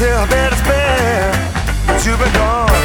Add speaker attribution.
Speaker 1: till I better spare, but you've been gone.